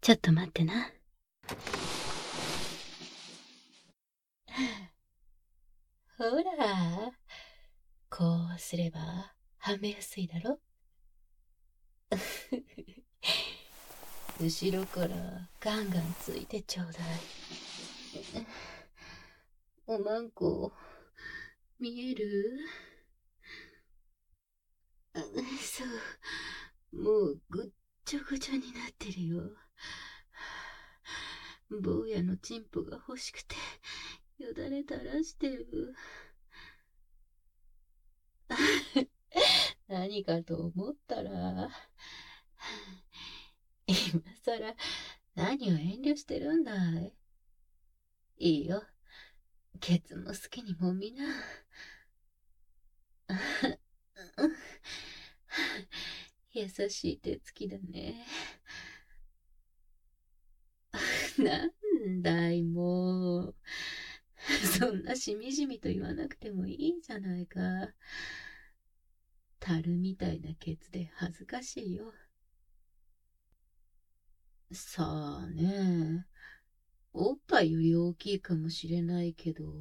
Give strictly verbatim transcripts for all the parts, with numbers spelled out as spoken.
ちょっと待ってな。ほら、こうすればはめやすいだろ。後ろからガンガンついてちょうだい。おまんこ、見える？そう、もうぐっちょぐちょになってるよ。坊やのチンポが欲しくて、よだれ垂らしてる。何かと思ったら、今さら何を遠慮してるんだい？いいよ。ケツも好きにもみな。優しい手つきだね。なんだいもう。そんなしみじみと言わなくてもいいじゃないか。樽みたいなケツで恥ずかしいよ。さあね。おっぱいより大きいかもしれないけど。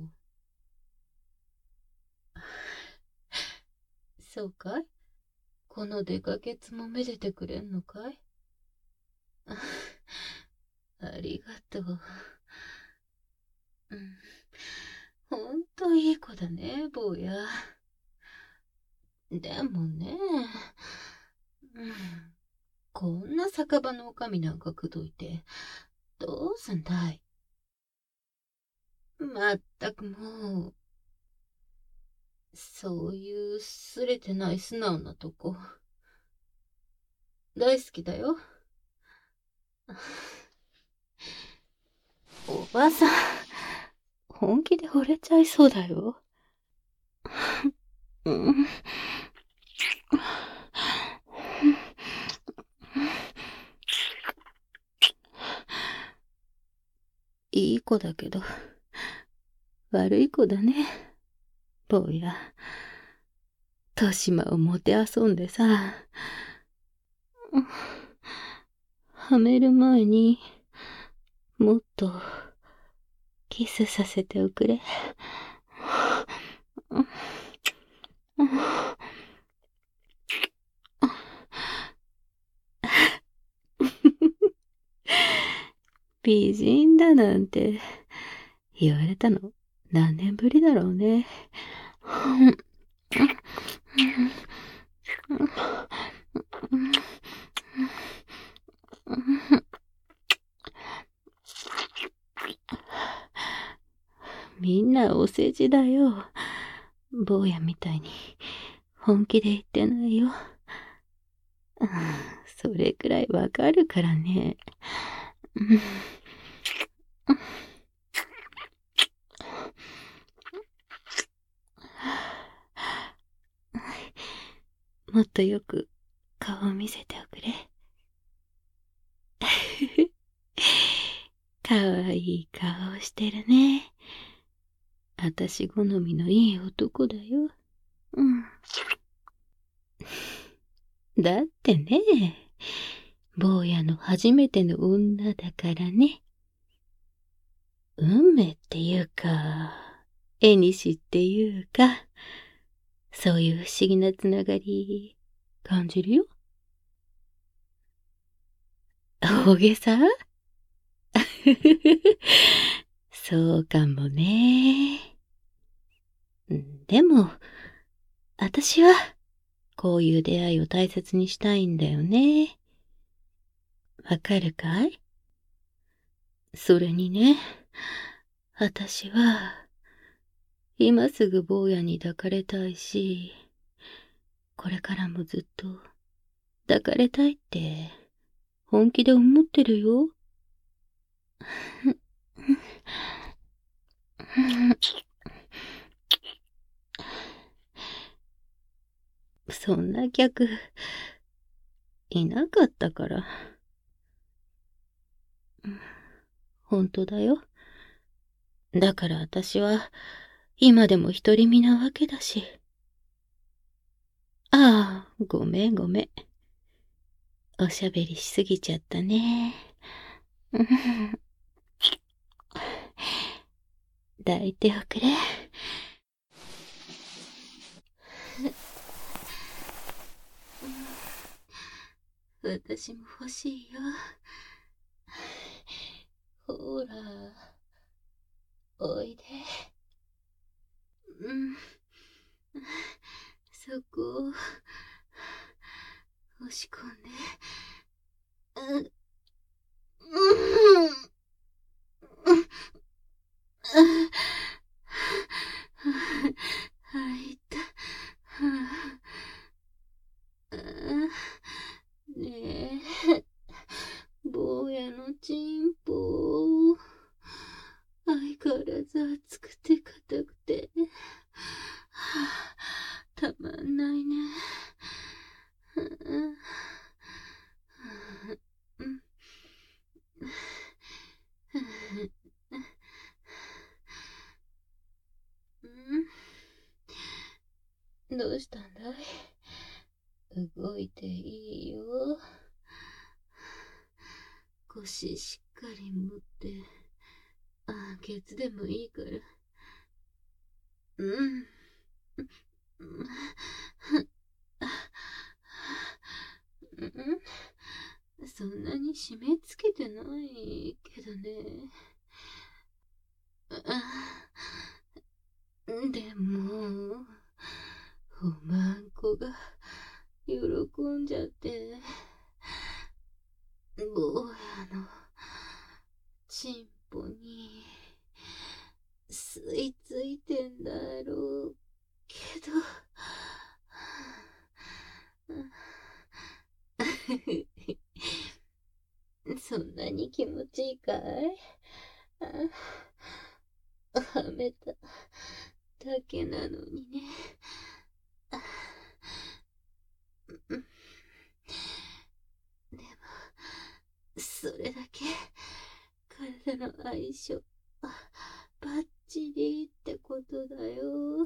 そうかい？このデカケツもめでてくれんのかい？ありがとう。うん。ほんといい子だね、坊や。でもね、うん、こんな酒場のおかみなんか口説いて、どうすんだい？まったくもう、そういうすれてない素直なとこ、大好きだよ。おばさん、本気で惚れちゃいそうだよ。うん。いい子だけど、悪い子だね、坊や。豊島をもてあそんでさ、はめる前にもっとキスさせておくれ。美人だなんて言われたの何年ぶりだろうね。みんなお世辞だよ。坊やみたいに本気で言ってないよ。それくらいわかるからね。もっとよく顔を見せておくれ。かわいい顔してるね。あたし好みのいい男だよ。うん。だってね、坊やの初めての女だからね。運命っていうか、縁っていうか、そういう不思議なつながり、感じるよ。大げさ？そうかもね。でも、あたしは、こういう出会いを大切にしたいんだよね。わかるかい？それにね、あたしは、今すぐ坊やに抱かれたいし、これからもずっと抱かれたいって本気で思ってるよ。そんな客、いなかったから。本当だよ。だから私は、今でも独り身なわけだし。ああ、ごめんごめん。おしゃべりしすぎちゃったね。 抱いておくれ。私も欲しいよ。ほら、おいで。うん。そこを、押し込んで。うん。うん。入った。ねえ、坊やのチンポ。相変わらず熱くて硬くて、はあ、たまんないね。どうしたんだい？動いていいよ。腰しっかり持って、あ、ケツでもいいから。うん。うん、そんなに締め付けてないけどね。でも、おまんこが喜んじゃって、坊やのチンポに吸い付いてんだろうけど、そんなに気持ちいいかい？はめただけなのにね。でも、それだけ体の相性バッチリってことだよ。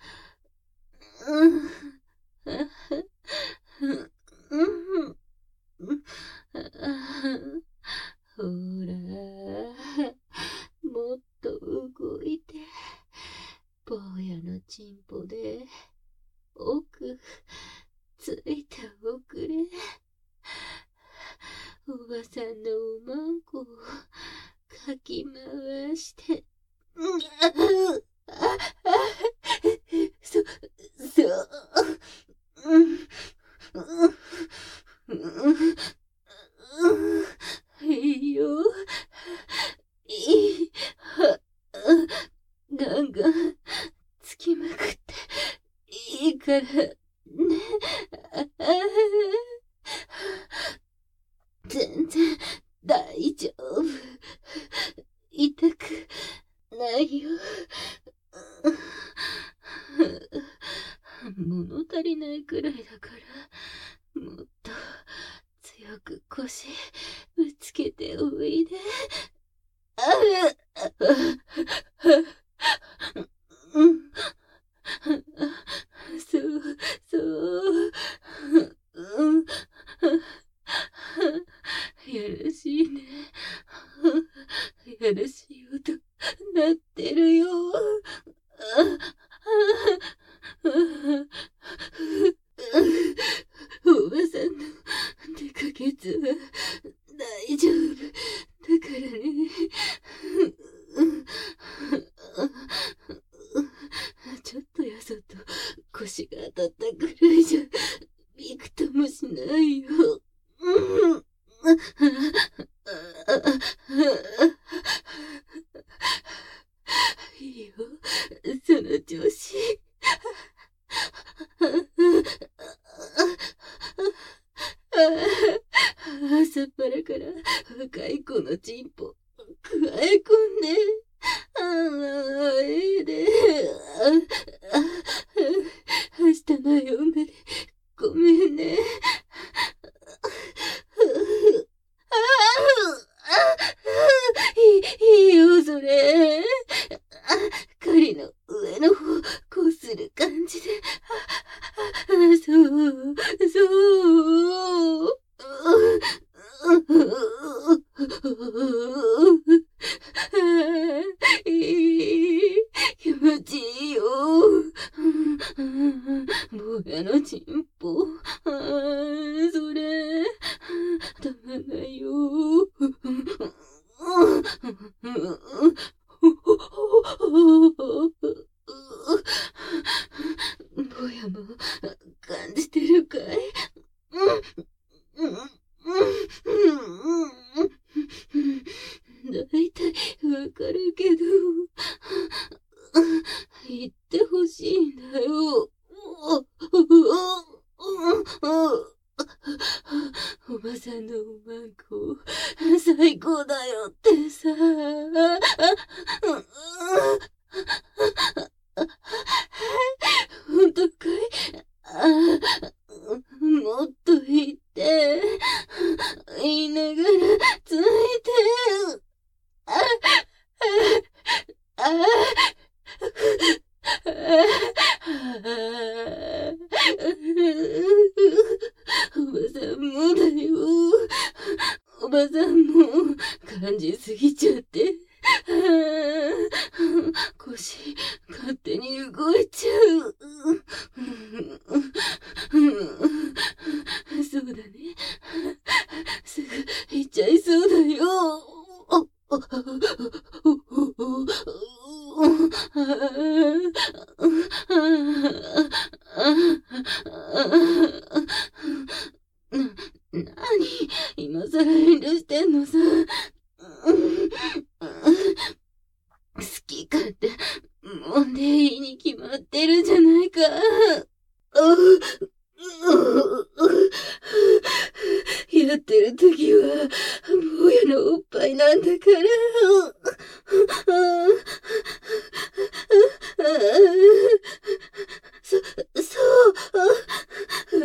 ほら、もっと動いて、坊やのチンポで奥ついておくれ。おばさんのおまんこをかき回して。そ、そう。いいよ。いい。ガンガンつきまくっていいからね。全然大丈夫。痛くないよ。物足りないくらいだから、もっと強く腰ぶつけておいで。そう、そう。やらしいね。やらしい音鳴ってるよ。おばさんの出かけずは大丈夫だからね。ちょっとやそっと腰が当たったぐらいじゃびくともしないよ。いいよ、その調子。朝っぱらから若い子のチンポくわえ込んで、ああ、ええで。明日の夜までごめんね。いいよ、それ。狩りの上の方、こうする感じで。そう、そう。 だよ。ぼやも感じてるかい？だいたいわかるけど、言ってほしいんだよ。おばさんのおまんこ、最高だよってさ。本当かい？あ、もっと言って、言いながらついて、あ、あ、あ、おばさんもだよ。おばさんも感じすぎちゃって、腰勝手に動いちゃう。そうだね。すぐ行っちゃいそうだよ。な、なに、今さら遠慮してんのさ。好き勝手、もんでいいに決まってるじゃないか。やってる時は、坊やのおっぱいなんだから。そ、そう。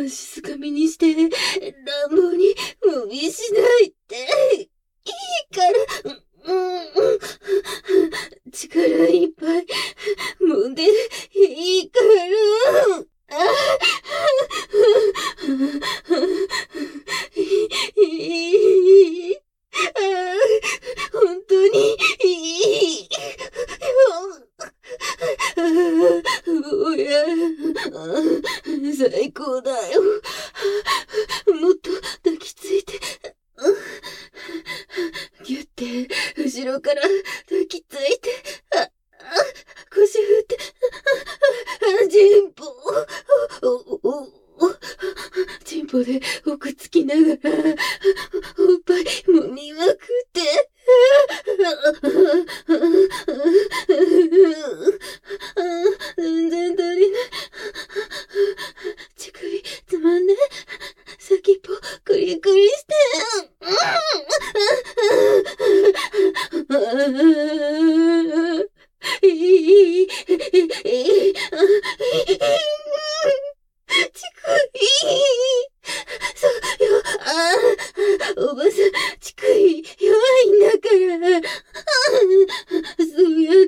静かみにして、乱暴に無理しないって。いいから。力いっぱい揉んでいいから。いい。本当にいい。おや、最高だよ。もっと抱きついて。ぎゅって後ろから抱きついて、あ、あ、腰振って、あ、チンポ、お、お、お、チンポで奥つきながら、おっぱい揉みまくって、全然足りない。乳首つまんで、先っぽクリクリして、いい、いい、乳首、そうよ、あ、おばさん、乳首弱いんだから、そうやって、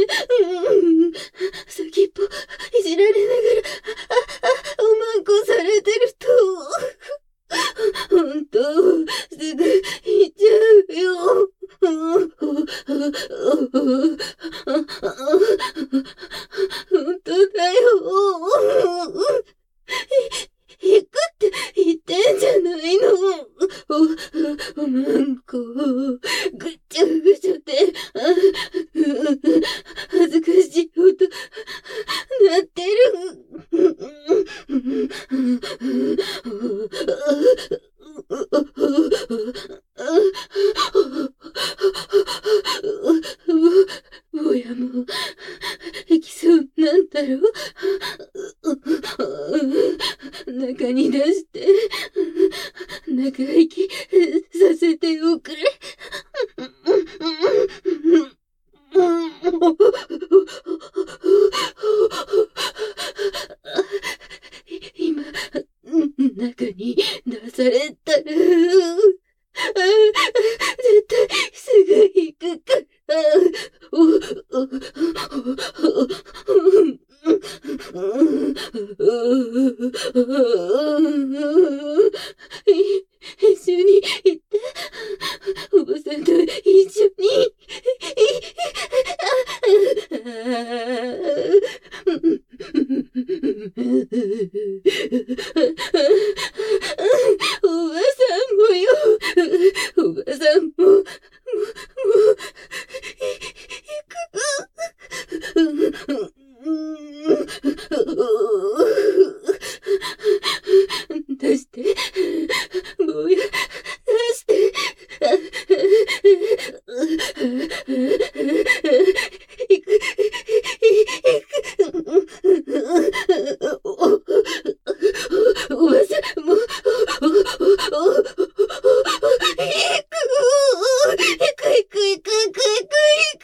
先っぽいじられながら、あ、おまんこされてると、ほんと、すぐ行っちゃうよ。ほんとだよ。行くって言ってんじゃないの。お、おまんこ、ぐっちゃぐちゃで、恥ずかしい音、なってる。ぼやも、行きそうなんだろ。中に出して、中息させておくれ。今、中に出されたら、絶対すぐ行くから。一緒に行って、おばさんと一緒に。おばさんもよ、 くいくいくいくいくいく。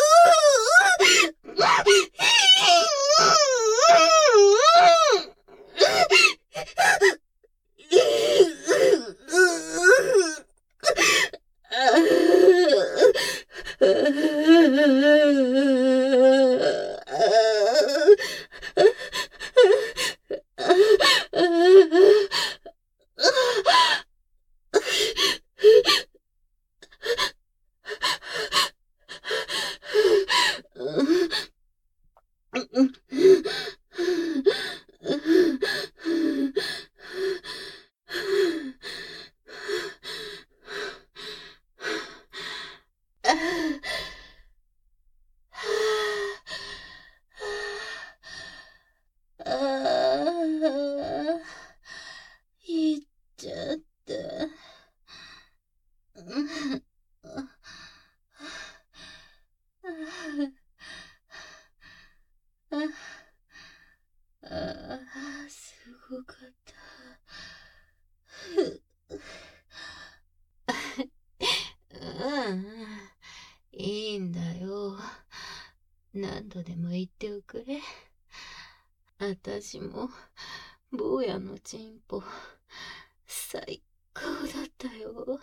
いいんだよ。何度でも言っておくれ。あたしも、坊やのチンポ、最高だったよ。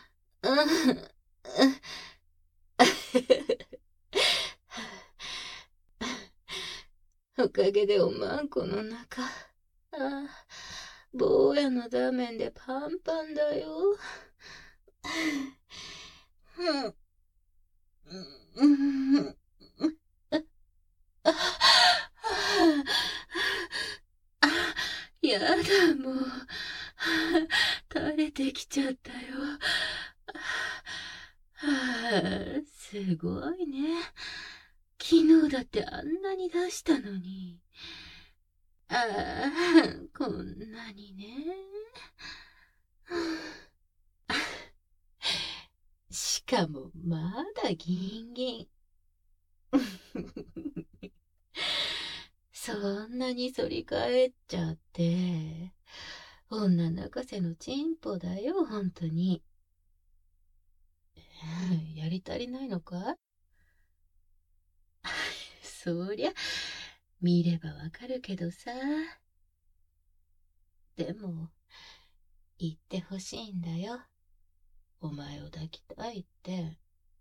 おかげでおまんこの中、ああ、坊やのダメンでパンパンだよ。やだ、もう。垂れてきちゃったよ。すごいね。昨日だってあんなに出したのに。ああ、こんなにね。しかもまだギンギン。そんなに反り返っちゃって。女泣かせのチンポだよ、ほんとに。やり足りないのか？そりゃ、見ればわかるけどさ。でも、言ってほしいんだよ。お前を抱きたいって。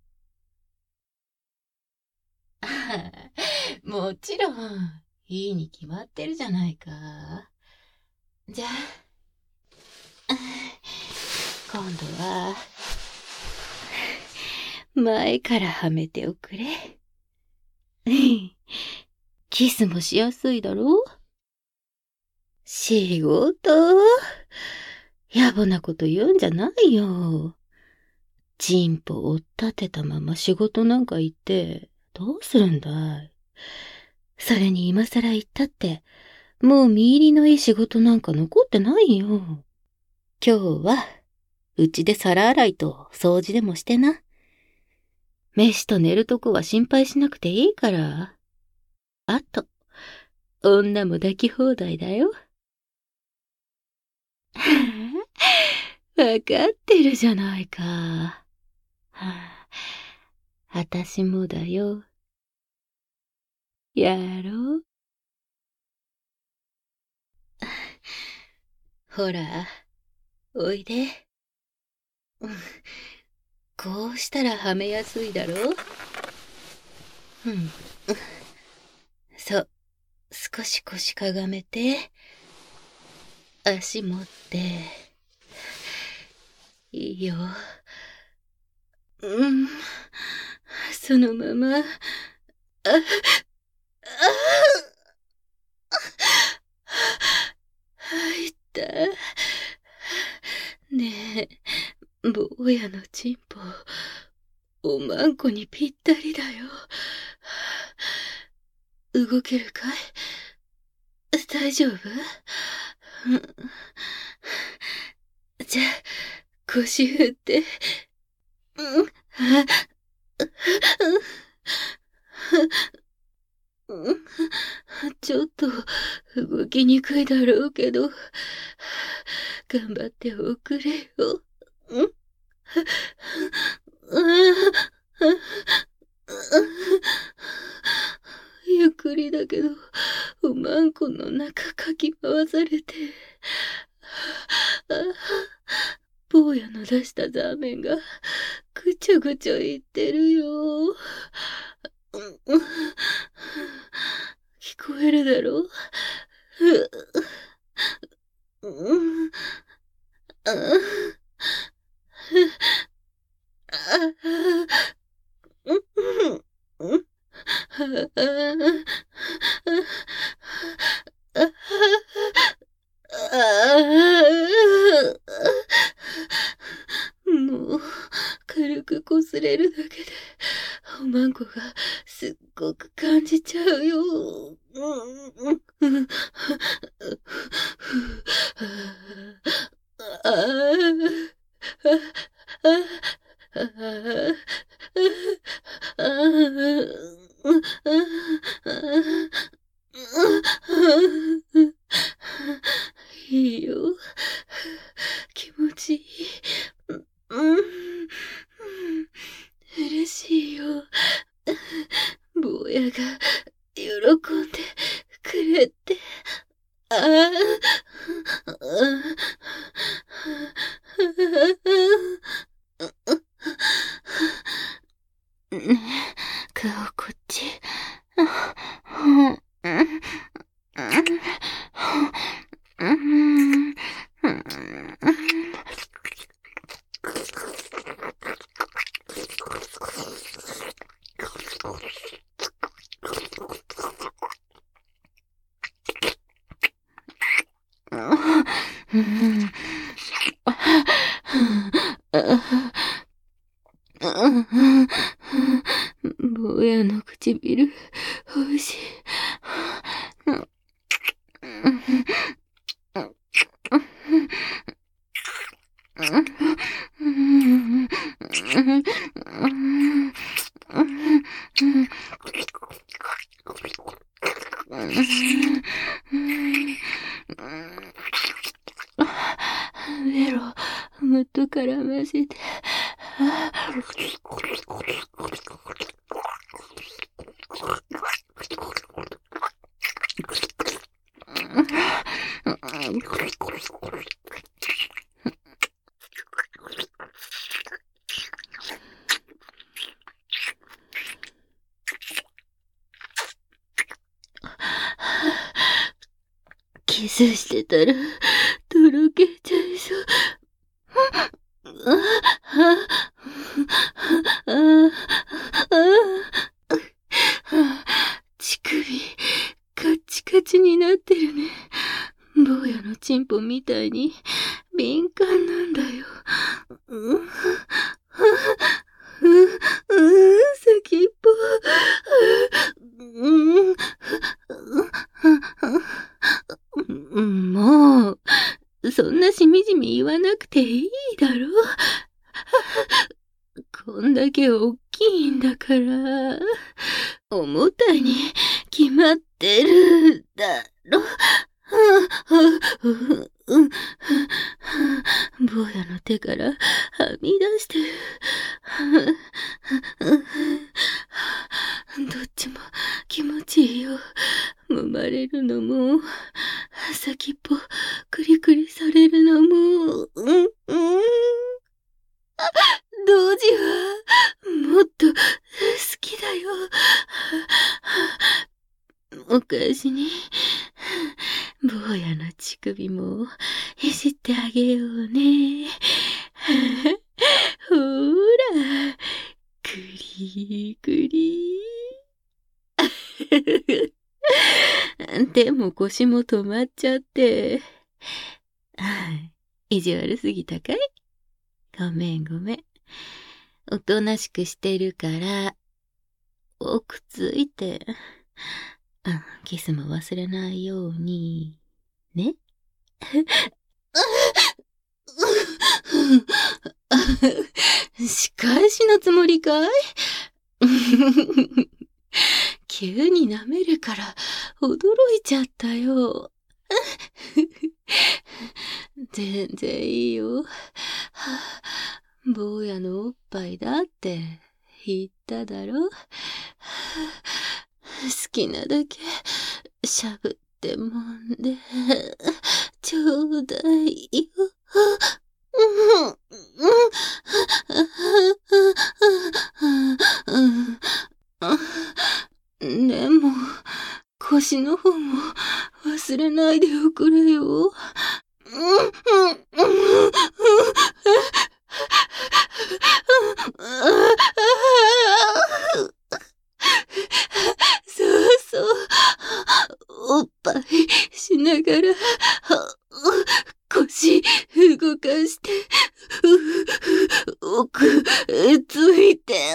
もちろん、いいに決まってるじゃないか。じゃあ、今度は、前からはめておくれ。キスもしやすいだろ？仕事？野暮なこと言うんじゃないよ。チンポを立てたまま仕事なんか行って、どうするんだい。それに今更言ったって、もう見入りのいい仕事なんか残ってないよ。今日は、うちで皿洗いと掃除でもしてな。飯と寝るとこは心配しなくていいから。あと、女も抱き放題だよ。わかってるじゃないか。はあ、あたしもだよ。やろう。ほら、おいで。こうしたらはめやすいだろう。うん。そう、少し腰かがめて、足持って。いいよ。うん。そのまま。あ、あ、入った。ねえ、坊やのチンポ、おまんこにぴったりだよ。動けるかい？大丈夫？じゃあ、腰振って。 ちょっと動きにくいだろうけど、頑張っておくれよ。ゆっくりだけど、おまんこの中かき回されて、坊やの出したザーメンがぐちょぐちょ言ってるよ。聞こえるだろう。もう軽くこすれるだけでおまんこがすっごく感じちゃうよ。いいよ。気持ちいい。うん。嬉しいよ。坊やが喜んでくれて。ああ。ねえ、顔こっち。坊やの唇、おいしい。ベロ、もっと絡ませて。キスしてたら、とろけちゃいそう。乳首、カッチカチになってるね。坊やのチンポみたいに敏感なんだよ。うん、うん、先っぽ。うん、もう、そんなしみじみ言わなくていいだろ。こんだけ大きいんだから、重たいに決まってるだろ。坊やの手からはみ出してる。どっちも気持ちいいよ。揉まれるのも、先っぽクリクリされるのも、うん、うん。同時はもっと好きだよ。お返しに、坊やの乳首もいじってあげようね。ほら、クリクリ。でも腰も止まっちゃって。意地悪すぎたかい？ごめんごめん。おとなしくしてるから、おくついて、キスも忘れないように、ね。仕返しのつもりかい？気急に舐めるから驚いちゃったよ。全然いいよ。坊やのおっぱいだって言っただろ。好きなだけしゃぶってもんでちょうだいよ。でも腰の方も忘れないでおくれよ。そうそう、おっぱいしながら腰動かして奥ついて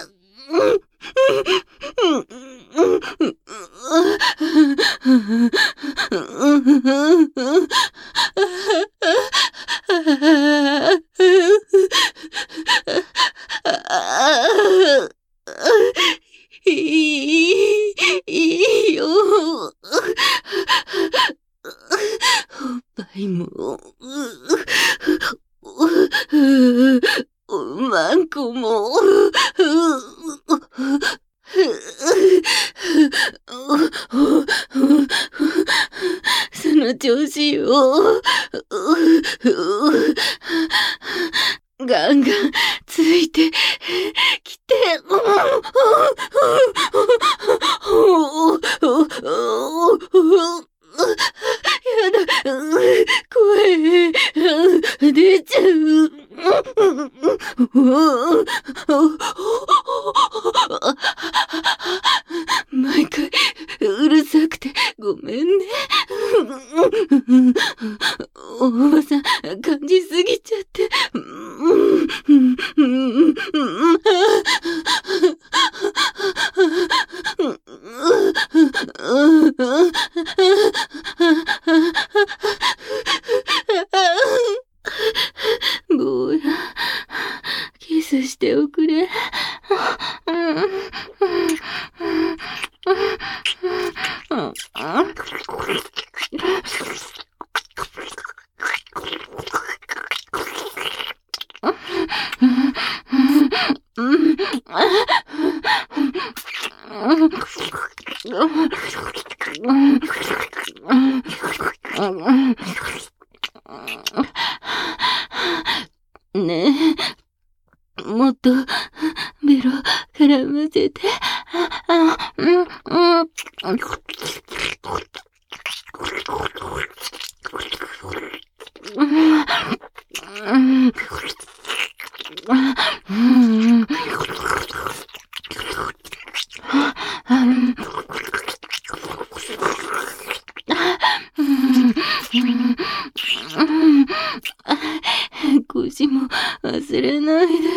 いい、いいよ。おっぱいも、マンコも、その調子よ。ガンガンついてきて。やだ、声出ちゃう。毎回うるさくてごめんね。おばさん感じすぎちゃって。坊や、キスしておくれ。ねえ、もっとベロ絡ませて。腰も忘れないで。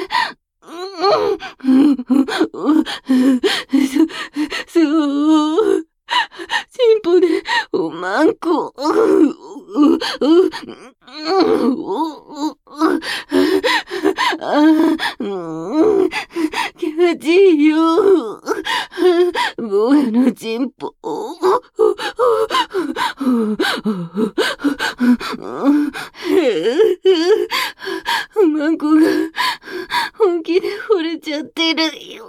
そ、そう。チンポでおまんこ。気持ちいいよ。坊やのチンポ。おまんこが本気で惚れちゃってるよ。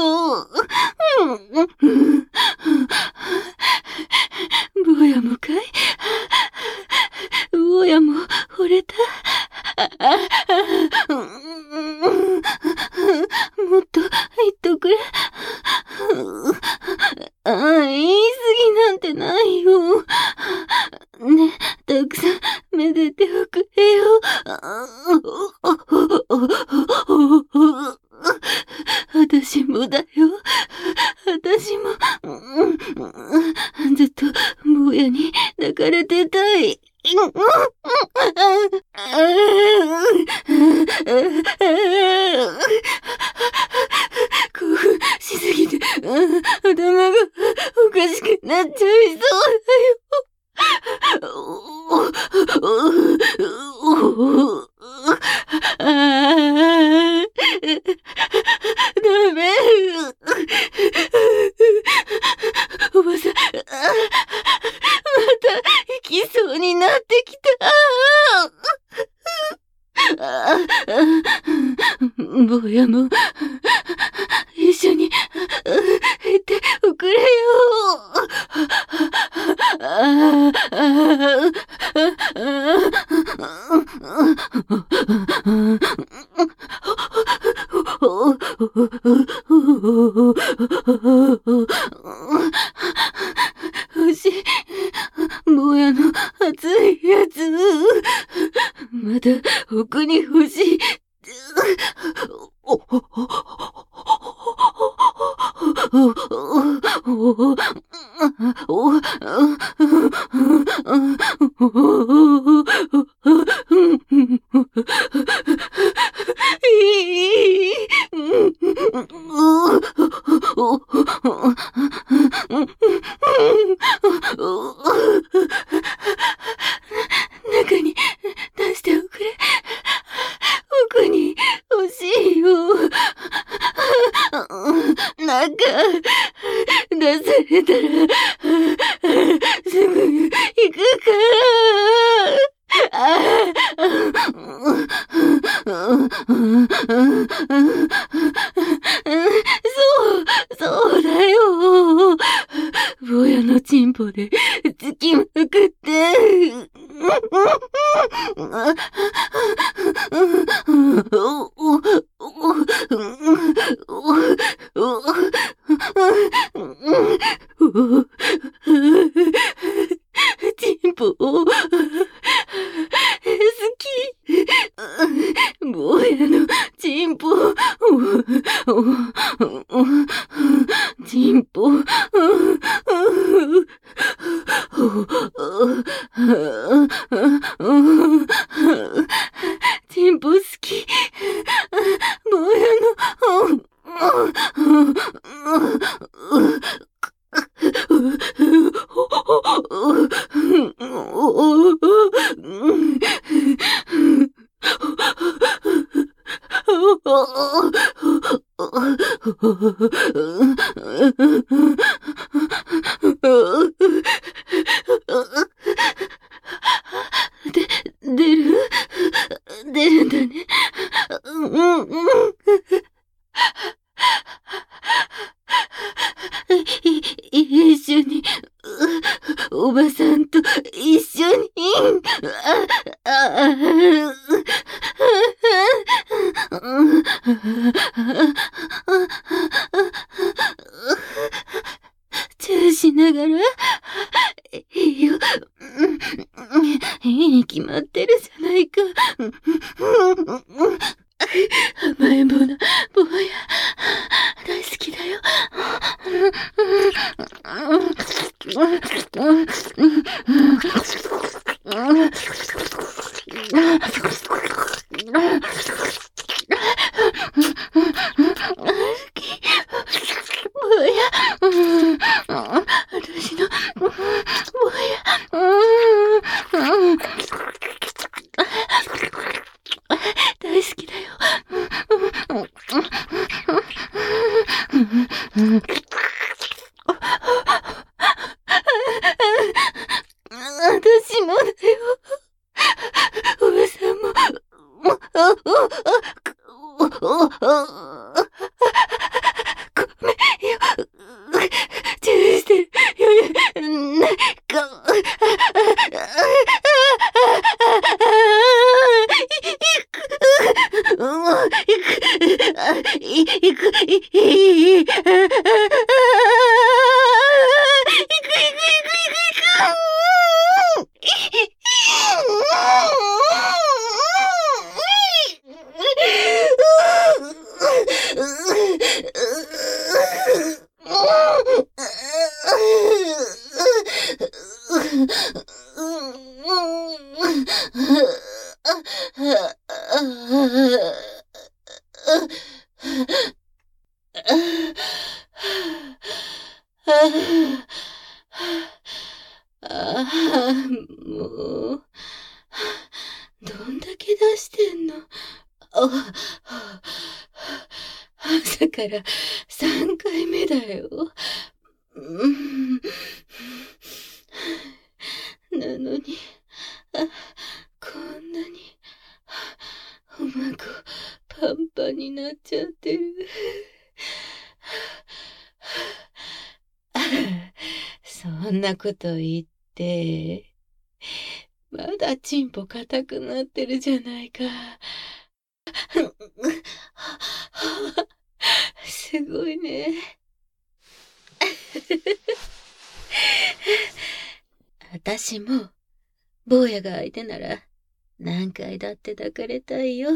坊やもかい？坊やも惚れた？もっと言っとくれ。ああ、言い過ぎなんてないよ。ね、たくさんめでておくれよ。私もだよ。私も、ずっと坊やに抱かれてたい。興奮しすぎて頭がおかしくなっちゃいそうだよ。ダメ。 坊やも、一緒に、行っておくれよ。星、坊やの熱いやつ。まだ奥に欲しい。中に出しておくれ。奥に欲しいよ。なんか、出されたら、すぐ行くから。そう、そうだよ。坊やのチンポで突きまくって。チンポ、好き。坊やのチンポ、チンポ、チンポ好き。坊やの、で、出る出るんだね。うんうん。い、一緒に、おばさんと一緒に、あ、あ、チューしながら、いいよ、いいに決まってるじゃないか。甘えん坊な坊や、大好きだよ。坊や、私の坊や、大好きだよ。私もだよ。おばさんも。ごめんよ。注意してる余裕ないか。行く、行く、行く、行く、ああ、もう、どんだけ出してんの。あ、朝からさんかいめだよ。うん、なのに、あ、こんなに、おまご、 感になっちゃってる。そんなこと言って、まだチンポ硬くなってるじゃないか。すごいね。私も、坊やが相手なら、何回だって抱かれたいよ。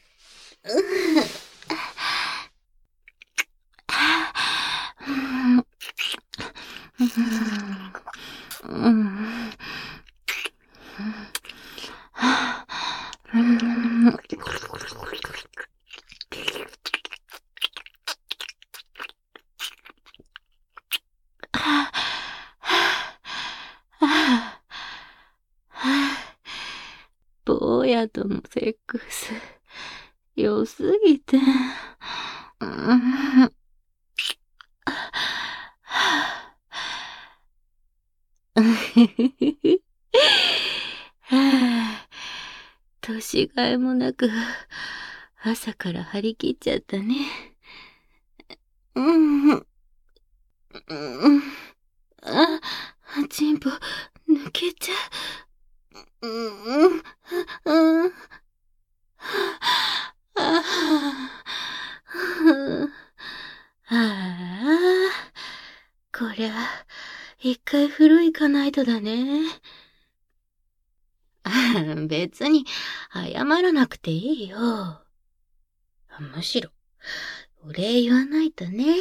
坊やとのセックス、良すぎて。年がいもなく、朝から張り切っちゃったね。うん。うん。あ、チンポ、抜けちゃう。うん。うん。ああ、こりゃ、一回風呂行かないとだね。別に、謝らなくていいよ。むしろ、お礼言わないとね。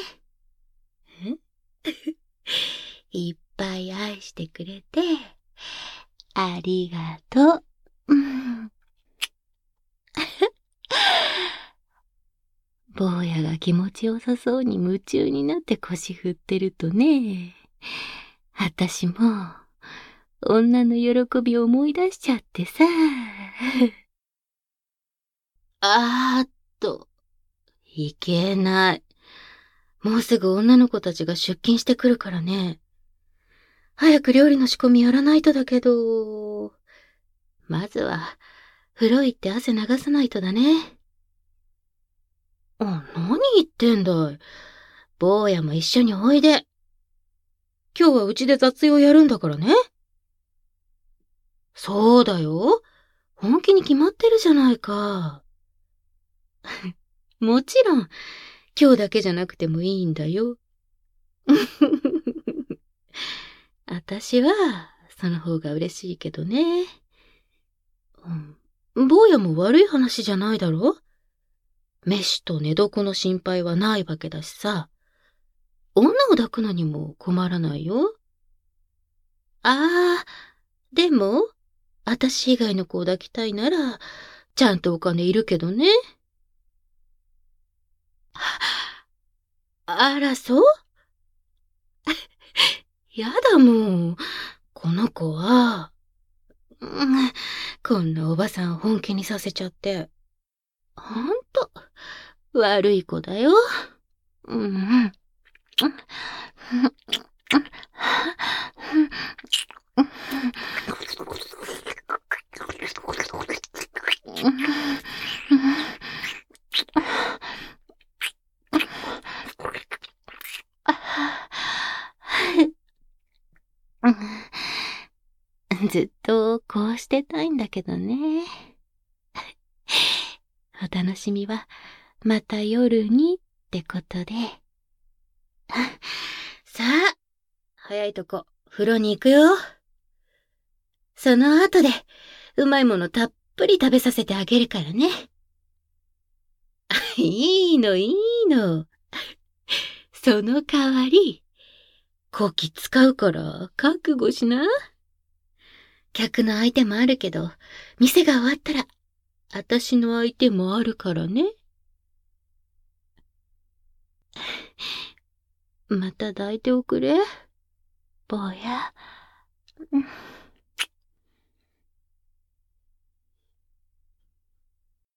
いっぱい愛してくれて、ありがとう。うん、坊やが気持ちよさそうに夢中になって腰振ってるとね、あたしも、女の喜びを思い出しちゃってさ。あーっと、いけない。もうすぐ女の子たちが出勤してくるからね。早く料理の仕込みやらないとだけど、まずは、風呂行って汗流さないとだね。あ、何言ってんだい。坊やも一緒においで。今日はうちで雑用やるんだからね。そうだよ。本気に決まってるじゃないか。もちろん、今日だけじゃなくてもいいんだよ。あたしは、その方が嬉しいけどね。うん。坊やも悪い話じゃないだろ？飯と寝床の心配はないわけだしさ。女を抱くのにも困らないよ。ああ、でも、あたし以外の子を抱きたいなら、ちゃんとお金いるけどね。あら、そう？やだもん。この子は、うん、こんなおばさん本気にさせちゃって。ほんと、悪い子だよ。うん。ずっとこうしてたいんだけどね。お楽しみはまた夜にってことで。さあ、早いとこ風呂に行くよ。その後でうまいものたっぷり食べさせてあげるからね。いいのいいの。その代わり、こき使うから覚悟しな。客の相手もあるけど、店が終わったら、あたしの相手もあるからね。また抱いておくれ、坊や。